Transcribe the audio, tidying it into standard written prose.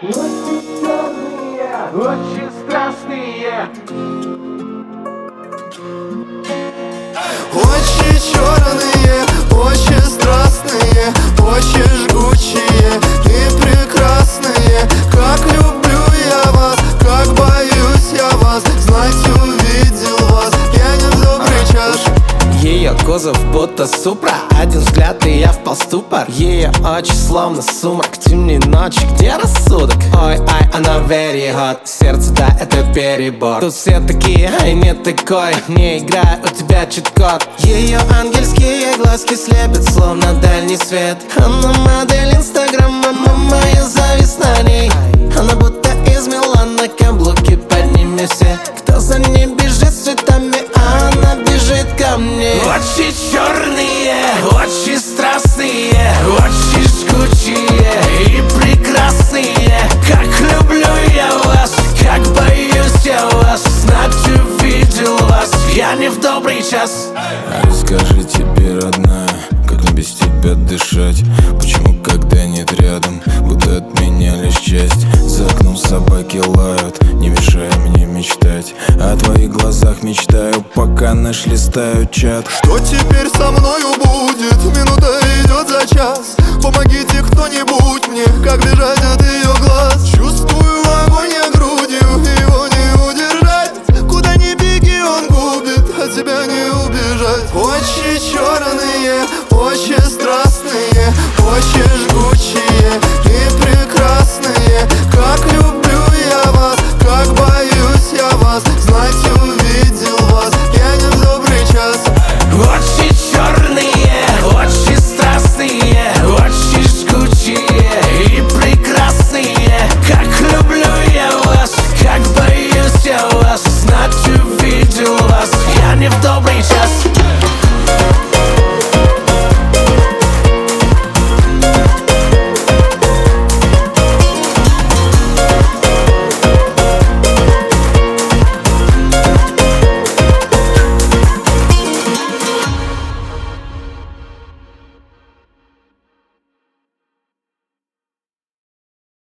Очень черные, очень страстные. Очень черные, очень страстные, очень жгучие и прекрасные. Как люблю я вас, как боюсь я вас. Знать увидел вас, я не в добрый час. Ее кузов будто супра, один взгляд и я впал в ступор. Ее очи словно сумрак темной ночи, где рассудок? Ой, ай, она very hot, сердце, да, это перебор. Тут все такие, ай, не такой, не играй, у тебя чит-код. Ее ангельские глазки слепят, словно дальний свет. Она модель инстаграма, моя зависть на ней. Она будто из Милана, каблуки под ними все. Кто за ней бежит с цветами, а она бежит ко мне. Очень черные, очень страстные, очень жгучие и прекрасные. Как люблю я вас, как боюсь я вас. Знать увидел вас, я не в добрый час. Расскажи тебе, родная, как мне без тебя дышать? Почему, когда нет рядом, будто от меня лишь часть? За окном собаки лают, не мешай мне мечтать. О твоих глазах мечтаю, пока наш листают чат. Что теперь со мною будет? Минута идет за час. Помогите кто-нибудь мне, как бежать от ее глаз. Чувствую огонь я грудью, его не удержать. Куда ни беги, он губит, от тебя не убежать. Очень черные, очень страстные, очень жгучие и прекрасные. Как люблю я вас, как боюсь я вас. Знать увидел вас, я не в добрый час. Очень черные, очень страстные, очень жгучие и прекрасные. Как люблю я вас, как боюсь я вас. Знать увидел вас, я не в добрый час.